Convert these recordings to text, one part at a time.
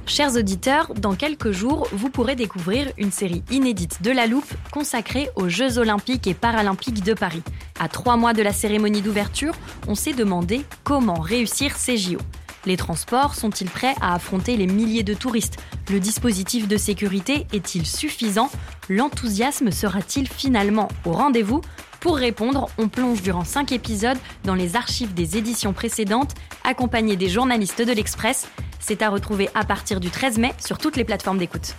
Chers auditeurs, dans quelques jours, vous pourrez découvrir une série inédite de La Loupe consacrée aux Jeux Olympiques et Paralympiques de Paris. À 3 mois de la cérémonie d'ouverture, on s'est demandé comment réussir ces JO. Les transports sont-ils prêts à affronter les milliers de touristes ? Le dispositif de sécurité est-il suffisant ? L'enthousiasme sera-t-il finalement au rendez-vous ? Pour répondre, on plonge durant 5 épisodes dans les archives des éditions précédentes, accompagnés des journalistes de l'Express. C'est à retrouver à partir du 13 mai sur toutes les plateformes d'écoute.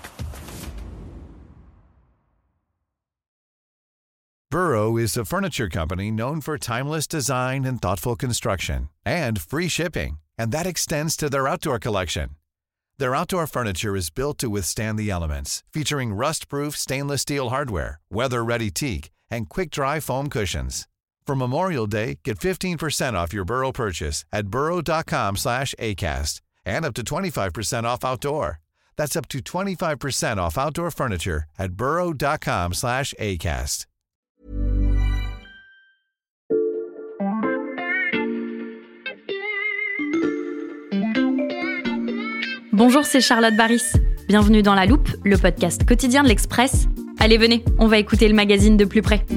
Burrow is a furniture company known for timeless design and thoughtful construction, and free shipping, and that extends to their outdoor collection. Their outdoor furniture is built to withstand the elements, featuring rust-proof stainless steel hardware, weather-ready teak, and quick-dry foam cushions. For Memorial Day, get 15% off your Burrow purchase at burrow.com/ACAST and up to 25% off outdoor. That's up to 25% off outdoor furniture at burrow.com/ACAST. Bonjour, c'est Charlotte Baris. Bienvenue dans La Loupe, le podcast quotidien de l'Express. Allez, venez, on va écouter le magazine de plus près.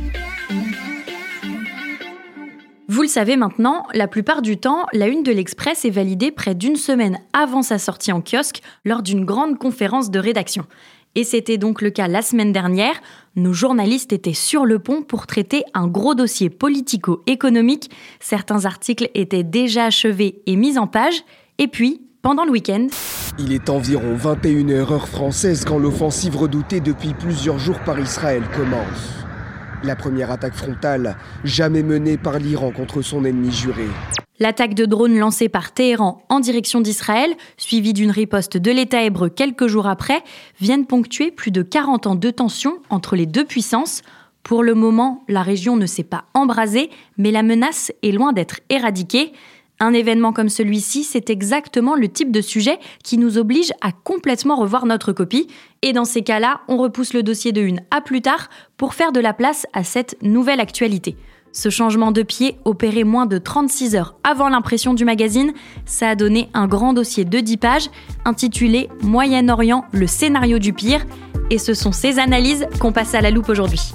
Vous le savez maintenant, la plupart du temps, la une de l'Express est validée près d'une semaine avant sa sortie en kiosque lors d'une grande conférence de rédaction. Et c'était donc le cas la semaine dernière. Nos journalistes étaient sur le pont pour traiter un gros dossier politico-économique. Certains articles étaient déjà achevés et mis en page. Et puis, pendant le week-end... Il est environ 21h heure française quand l'offensive redoutée depuis plusieurs jours par Israël commence. La première attaque frontale jamais menée par l'Iran contre son ennemi juré. L'attaque de drone lancée par Téhéran en direction d'Israël, suivie d'une riposte de l'État hébreu quelques jours après, viennent ponctuer plus de 40 ans de tension entre les deux puissances. Pour le moment, la région ne s'est pas embrasée, mais la menace est loin d'être éradiquée. Un événement comme celui-ci, c'est exactement le type de sujet qui nous oblige à complètement revoir notre copie. Et dans ces cas-là, on repousse le dossier de une à plus tard pour faire de la place à cette nouvelle actualité. Ce changement de pied, opéré moins de 36 heures avant l'impression du magazine, ça a donné un grand dossier de 10 pages intitulé « Moyen-Orient, le scénario du pire ». Et ce sont ces analyses qu'on passe à la loupe aujourd'hui.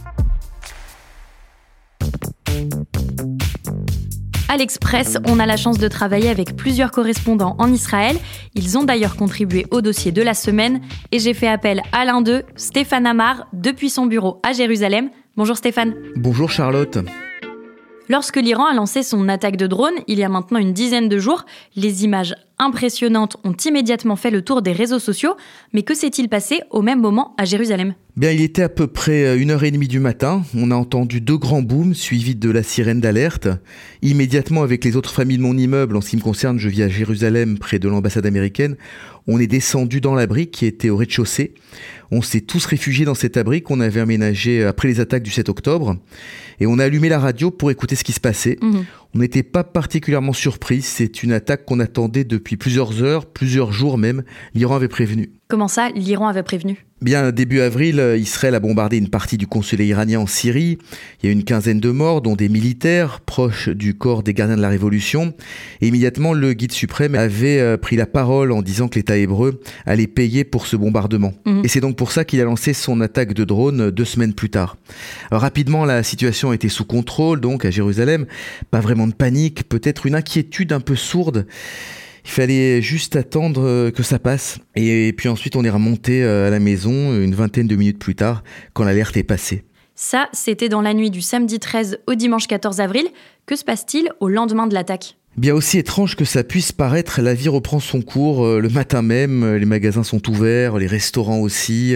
À l'Express, on a la chance de travailler avec plusieurs correspondants en Israël. Ils ont d'ailleurs contribué au dossier de la semaine. Et j'ai fait appel à l'un d'eux, Stéphane Amar, depuis son bureau à Jérusalem. Bonjour Stéphane. Bonjour Charlotte. Lorsque l'Iran a lancé son attaque de drone, il y a maintenant une dizaine de jours, les images impressionnantes ont immédiatement fait le tour des réseaux sociaux. Mais que s'est-il passé au même moment à Jérusalem ? Bien, il était à peu près 1h30 du matin. On a entendu 2 grands booms suivis de la sirène d'alerte. Immédiatement, avec les autres familles de mon immeuble, en ce qui me concerne, je vis à Jérusalem, près de l'ambassade américaine. On est descendu dans l'abri qui était au rez-de-chaussée. On s'est tous réfugiés dans cet abri qu'on avait aménagé après les attaques du 7 octobre. Et on a allumé la radio pour écouter ce qui se passait. On n'était pas particulièrement surpris. C'est une attaque qu'on attendait depuis plusieurs heures, plusieurs jours même. L'Iran avait prévenu. Comment ça, l'Iran avait prévenu ? Bien, début avril, Israël a bombardé une partie du consulat iranien en Syrie. Il y a eu une quinzaine de morts, dont des militaires proches du corps des gardiens de la Révolution. Et immédiatement, le guide suprême avait pris la parole en disant que l'État hébreu allait payer pour ce bombardement. Et c'est donc pour ça qu'il a lancé son attaque de drone 2 semaines plus tard. Alors, rapidement, la situation était sous contrôle, donc à Jérusalem. Pas vraiment de panique, peut-être une inquiétude un peu sourde. Il fallait juste attendre que ça passe. Et puis ensuite, on est remonté à la maison une vingtaine de minutes plus tard, quand l'alerte est passée. Ça, c'était dans la nuit du samedi 13 au dimanche 14 avril. Que se passe-t-il au lendemain de l'attaque ? Bien, aussi étrange que ça puisse paraître, la vie reprend son cours le matin même. Les magasins sont ouverts, les restaurants aussi.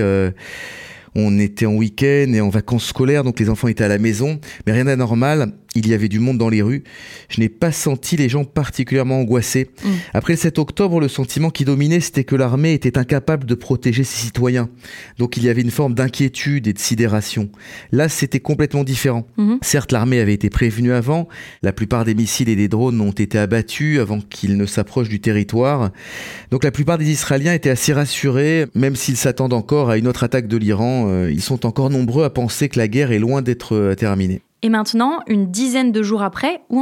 On était en week-end et en vacances scolaires, donc les enfants étaient à la maison. Mais rien d'anormal, il y avait du monde dans les rues. Je n'ai pas senti les gens particulièrement angoissés. Après le 7 octobre, le sentiment qui dominait, c'était que l'armée était incapable de protéger ses citoyens. Donc il y avait une forme d'inquiétude et de sidération. Là, c'était complètement différent. Certes, l'armée avait été prévenue avant. La plupart des missiles et des drones ont été abattus avant qu'ils ne s'approchent du territoire. Donc la plupart des Israéliens étaient assez rassurés, même s'ils s'attendent encore à une autre attaque de l'Iran. Ils sont encore nombreux à penser que la guerre est loin d'être terminée. Et maintenant, une dizaine de jours après, où en est-on ?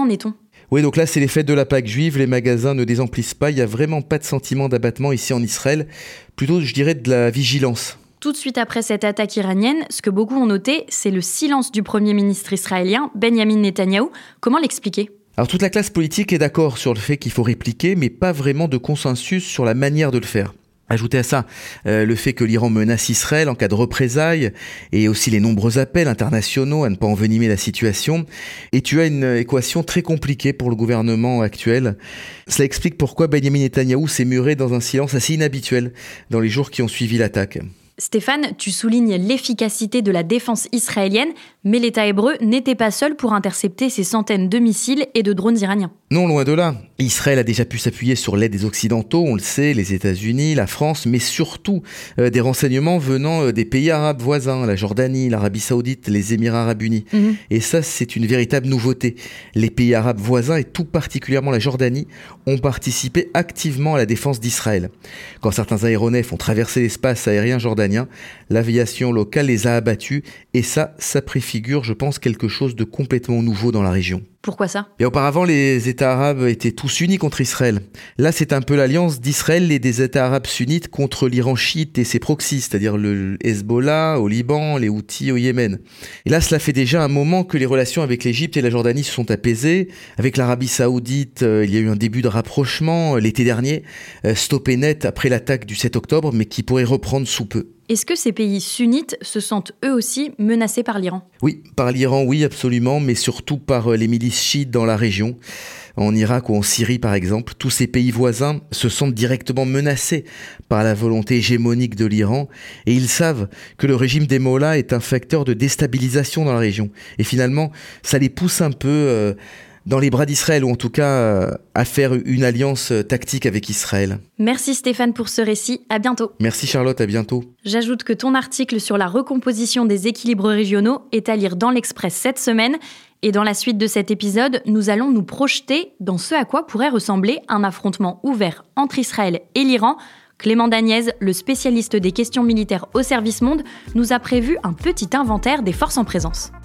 Oui, donc là, c'est les fêtes de la Pâque juive, les magasins ne désemplissent pas, il n'y a vraiment pas de sentiment d'abattement ici en Israël, plutôt, je dirais, de la vigilance. Tout de suite après cette attaque iranienne, ce que beaucoup ont noté, c'est le silence du Premier ministre israélien, Benyamin Netanyahou. Comment l'expliquer ? Alors toute la classe politique est d'accord sur le fait qu'il faut répliquer, mais pas vraiment de consensus sur la manière de le faire. Ajoutez à ça le fait que l'Iran menace Israël en cas de représailles et aussi les nombreux appels internationaux à ne pas envenimer la situation. Et tu as une équation très compliquée pour le gouvernement actuel. Cela explique pourquoi Benyamin Netanyahou s'est muré dans un silence assez inhabituel dans les jours qui ont suivi l'attaque. Stéphane, tu soulignes l'efficacité de la défense israélienne, mais l'État hébreu n'était pas seul pour intercepter ces centaines de missiles et de drones iraniens. Non, loin de là. Israël a déjà pu s'appuyer sur l'aide des Occidentaux, on le sait, les États-Unis, la France, mais surtout des renseignements venant des pays arabes voisins, la Jordanie, l'Arabie Saoudite, les Émirats Arabes Unis. Et ça, c'est une véritable nouveauté. Les pays arabes voisins, et tout particulièrement la Jordanie, ont participé activement à la défense d'Israël. Quand certains aéronefs ont traversé l'espace aérien jordanien, l'aviation locale les a abattus, et ça préfigure, je pense, quelque chose de complètement nouveau dans la région. Pourquoi ça ? Et auparavant, les États arabes étaient tous unis contre Israël. Là, c'est un peu l'alliance d'Israël et des États arabes sunnites contre l'Iran chiite et ses proxys, c'est-à-dire le Hezbollah au Liban, les Houthis au Yémen. Et là, cela fait déjà un moment que les relations avec l'Égypte et la Jordanie se sont apaisées. Avec l'Arabie Saoudite, il y a eu un début de rapprochement l'été dernier, stoppé net après l'attaque du 7 octobre, mais qui pourrait reprendre sous peu. Est-ce que ces pays sunnites se sentent eux aussi menacés par l'Iran ? Oui, par l'Iran, oui, absolument, mais surtout par les milices chiites dans la région. En Irak ou en Syrie, par exemple, tous ces pays voisins se sentent directement menacés par la volonté hégémonique de l'Iran et ils savent que le régime des mollahs est un facteur de déstabilisation dans la région. Et finalement, ça les pousse un peu dans les bras d'Israël, ou en tout cas à faire une alliance tactique avec Israël. Merci Stéphane pour ce récit, à bientôt. Merci Charlotte, à bientôt. J'ajoute que ton article sur la recomposition des équilibres régionaux est à lire dans l'Express cette semaine. Et dans la suite de cet épisode, nous allons nous projeter dans ce à quoi pourrait ressembler un affrontement ouvert entre Israël et l'Iran. Clément Dagnès, le spécialiste des questions militaires au Service Monde, nous a prévu un petit inventaire des forces en présence.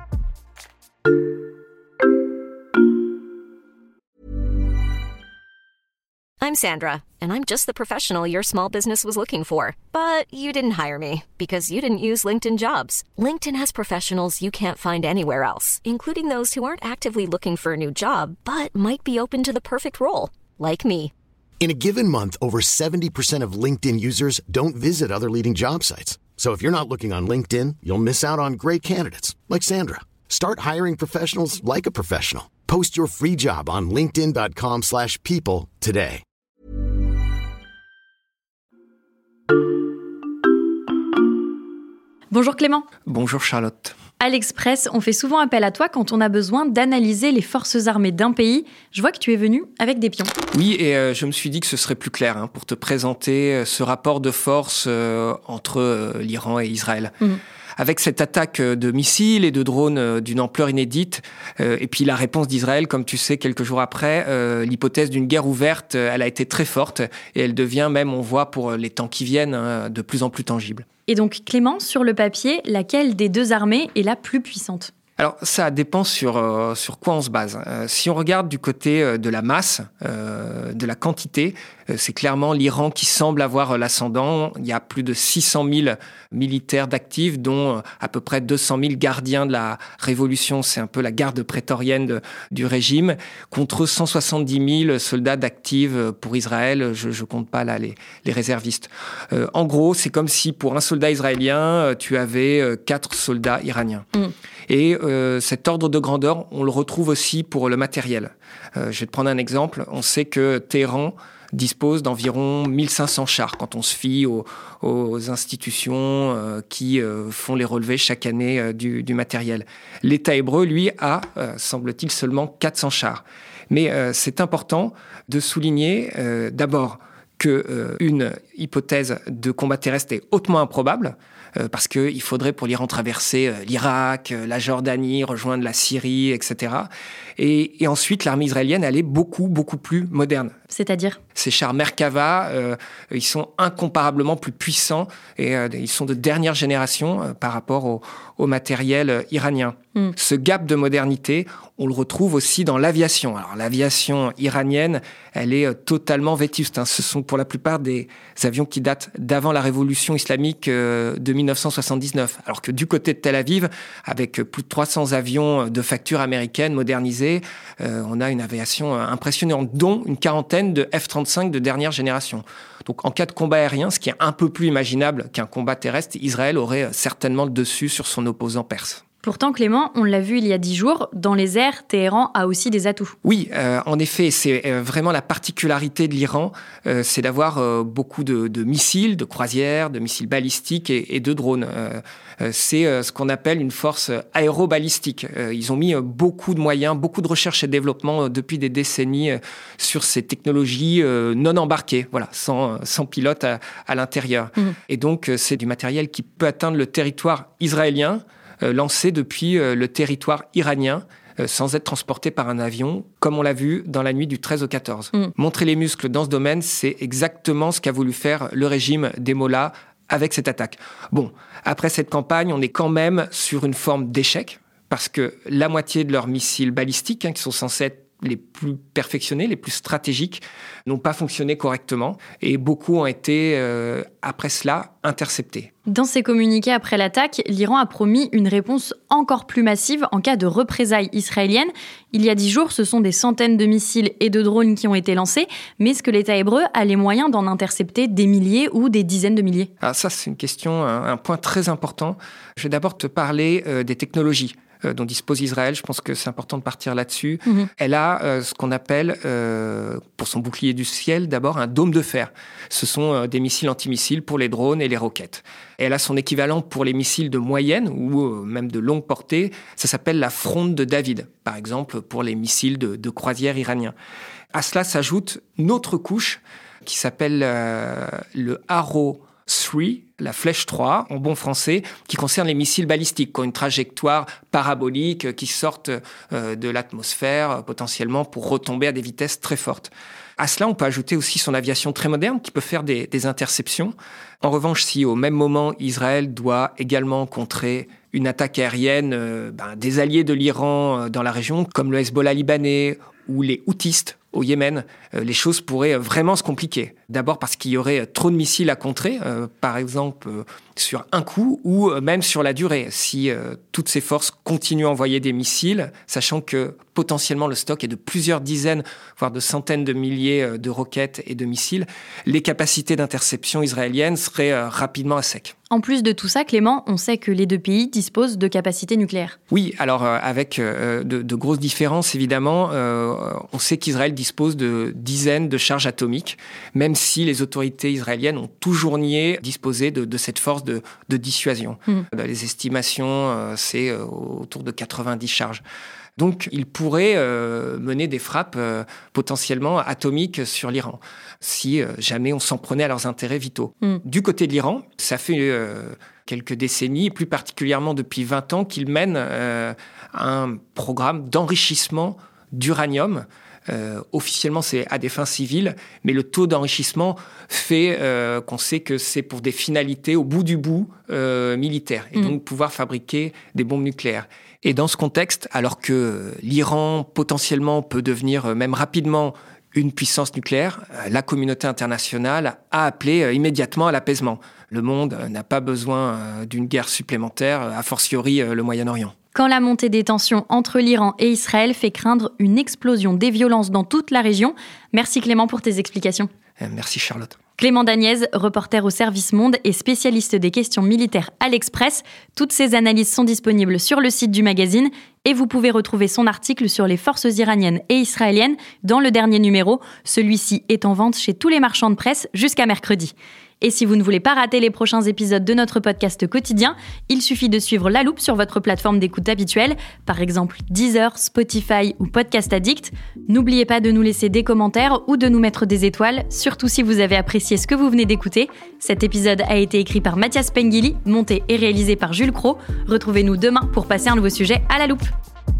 I'm Sandra, and I'm just the professional your small business was looking for. But you didn't hire me because you didn't use LinkedIn Jobs. LinkedIn has professionals you can't find anywhere else, including those who aren't actively looking for a new job, but might be open to the perfect role, like me. In a given month, over 70% of LinkedIn users don't visit other leading job sites. So if you're not looking on LinkedIn, you'll miss out on great candidates like Sandra. Start hiring professionals like a professional. Post your free job on linkedin.com/people today. Bonjour Clément. Bonjour Charlotte. À l'Express, on fait souvent appel à toi quand on a besoin d'analyser les forces armées d'un pays. Je vois que tu es venu avec des pions. Oui, et je me suis dit que ce serait plus clair pour te présenter ce rapport de force entre l'Iran et Israël. Avec cette attaque de missiles et de drones d'une ampleur inédite, et puis la réponse d'Israël, comme tu sais, quelques jours après, l'hypothèse d'une guerre ouverte, elle a été très forte, et elle devient même, on voit pour les temps qui viennent, de plus en plus tangible. Et donc Clément, sur le papier, laquelle des deux armées est la plus puissante ? Alors, ça dépend sur quoi on se base. Si on regarde du côté de la masse, de la quantité, c'est clairement l'Iran qui semble avoir l'ascendant. Il y a plus de 600 000 militaires d'actifs, dont à peu près 200 000 gardiens de la révolution. C'est un peu la garde prétorienne du régime, contre 170 000 soldats d'actifs pour Israël. Je compte pas là les réservistes. En gros, c'est comme si pour un soldat israélien, tu avais 4 soldats iraniens. Et cet ordre de grandeur, on le retrouve aussi pour le matériel. Je vais te prendre un exemple. On sait que Téhéran dispose d'environ 1500 chars quand on se fie aux institutions qui font les relevés chaque année du matériel. L'État hébreu, lui, a, semble-t-il, seulement 400 chars. Mais c'est important de souligner d'abord qu'une hypothèse de combat terrestre est hautement improbable. parce qu'il faudrait pour l'Iran traverser l'Irak, la Jordanie, rejoindre la Syrie, etc. Et ensuite, l'armée israélienne, elle est beaucoup, beaucoup plus moderne. C'est-à-dire ? Ces chars Merkava, ils sont incomparablement plus puissants et ils sont de dernière génération par rapport au matériel iranien. Ce gap de modernité, on le retrouve aussi dans l'aviation. Alors, l'aviation iranienne, elle est totalement vétuste. Ce sont pour la plupart des avions qui datent d'avant la révolution islamique de 1979. Alors que du côté de Tel Aviv, avec plus de 300 avions de facture américaine modernisés, on a une aviation impressionnante, dont une quarantaine de F-35 de dernière génération. Donc en cas de combat aérien, ce qui est un peu plus imaginable qu'un combat terrestre, Israël aurait certainement le dessus sur son opposant perse. Pourtant, Clément, on l'a vu il y a 10 jours, dans les airs, Téhéran a aussi des atouts. Oui, en effet, c'est vraiment la particularité de l'Iran, c'est d'avoir beaucoup de missiles, de croisières, de missiles balistiques et de drones. C'est ce qu'on appelle une force aérobalistique. Ils ont mis beaucoup de moyens, beaucoup de recherche et développement depuis des décennies sur ces technologies non embarquées, voilà, sans pilote à l'intérieur. Et donc, c'est du matériel qui peut atteindre le territoire israélien, lancé depuis le territoire iranien, sans être transporté par un avion, comme on l'a vu dans la nuit du 13 au 14. Montrer les muscles dans ce domaine, c'est exactement ce qu'a voulu faire le régime des Mollahs avec cette attaque. Bon, après cette campagne, on est quand même sur une forme d'échec, parce que la moitié de leurs missiles balistiques, qui sont censés être les plus perfectionnés, les plus stratégiques, n'ont pas fonctionné correctement et beaucoup ont été, après cela, interceptés. Dans ses communiqués après l'attaque, l'Iran a promis une réponse encore plus massive en cas de représailles israéliennes. Il y a 10 jours, ce sont des centaines de missiles et de drones qui ont été lancés, mais est-ce que l'État hébreu a les moyens d'en intercepter des milliers ou des dizaines de milliers ? Alors ça, c'est une question, un point très important. Je vais d'abord te parler des technologies dont dispose Israël. Je pense que c'est important de partir là-dessus. Elle a ce qu'on appelle, pour son bouclier du ciel, d'abord un dôme de fer. Ce sont des missiles antimissiles pour les drones et les roquettes. Et elle a son équivalent pour les missiles de moyenne ou même de longue portée. Ça s'appelle la fronde de David, par exemple, pour les missiles de croisière iraniens. À cela s'ajoute une autre couche qui s'appelle le Arrow 3, la flèche 3, en bon français, qui concerne les missiles balistiques, qui ont une trajectoire parabolique, qui sortent de l'atmosphère potentiellement pour retomber à des vitesses très fortes. À cela, on peut ajouter aussi son aviation très moderne, qui peut faire des interceptions. En revanche, si au même moment, Israël doit également contrer une attaque aérienne des alliés de l'Iran dans la région, comme le Hezbollah libanais ou les Houthis au Yémen, les choses pourraient vraiment se compliquer. D'abord parce qu'il y aurait trop de missiles à contrer, par exemple sur un coup ou même sur la durée. Si toutes ces forces continuent à envoyer des missiles, sachant que potentiellement le stock est de plusieurs dizaines, voire de centaines de milliers de roquettes et de missiles, les capacités d'interception israéliennes seraient rapidement à sec. En plus de tout ça, Clément, on sait que les deux pays disposent de capacités nucléaires. Oui, alors avec de grosses différences, évidemment. On sait qu'Israël dispose de dizaines de charges atomiques, même si les autorités israéliennes ont toujours nié disposer de cette force de dissuasion. Les estimations, c'est autour de 90 charges. Donc, ils pourraient mener des frappes potentiellement atomiques sur l'Iran, si jamais on s'en prenait à leurs intérêts vitaux. Du côté de l'Iran, ça fait quelques décennies, et plus particulièrement depuis 20 ans, qu'ils mènent un programme d'enrichissement d'uranium. Officiellement, c'est à des fins civiles, mais le taux d'enrichissement fait qu'on sait que c'est pour des finalités au bout du bout militaires, et donc pouvoir fabriquer des bombes nucléaires. Et dans ce contexte, alors que l'Iran potentiellement peut devenir même rapidement une puissance nucléaire, la communauté internationale a appelé immédiatement à l'apaisement. Le monde n'a pas besoin d'une guerre supplémentaire, a fortiori le Moyen-Orient. Quand la montée des tensions entre l'Iran et Israël fait craindre une explosion des violences dans toute la région. Merci Clément pour tes explications. Merci Charlotte. Clément Dagnès, reporter au Service Monde et spécialiste des questions militaires à l'Express. Toutes ces analyses sont disponibles sur le site du magazine et vous pouvez retrouver son article sur les forces iraniennes et israéliennes dans le dernier numéro. Celui-ci est en vente chez tous les marchands de presse jusqu'à mercredi. Et si vous ne voulez pas rater les prochains épisodes de notre podcast quotidien, il suffit de suivre La Loupe sur votre plateforme d'écoute habituelle, par exemple Deezer, Spotify ou Podcast Addict. N'oubliez pas de nous laisser des commentaires ou de nous mettre des étoiles, surtout si vous avez apprécié ce que vous venez d'écouter. Cet épisode a été écrit par Mathias Pengili, monté et réalisé par Jules Cros. Retrouvez-nous demain pour passer un nouveau sujet à la loupe.